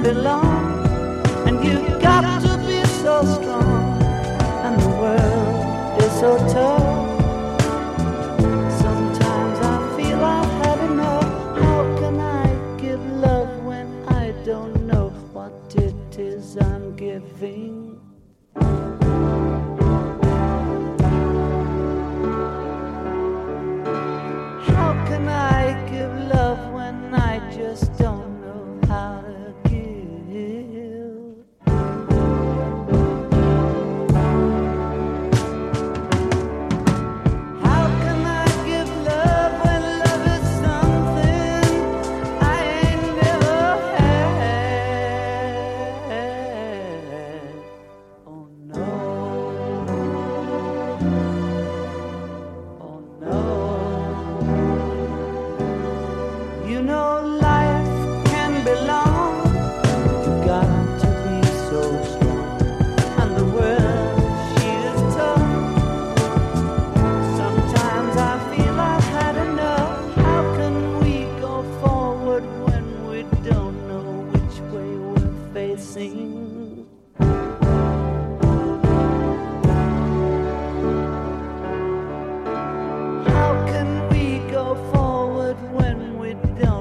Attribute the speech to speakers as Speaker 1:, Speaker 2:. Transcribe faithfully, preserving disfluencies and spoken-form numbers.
Speaker 1: belong, and you've got to be so strong, and the world is so tough. Sometimes I feel I've had enough. How can I give love when I don't know what it is I'm giving? How can I give love when I just don't know how to give? How can I give love when love is something I ain't never had? Oh no. Oh no. You know life can be long. You got to be so strong, and the world, she is tough. Sometimes I feel I've had enough. How can we go forward when we don't know which way we're facing? How can we go forward when we don't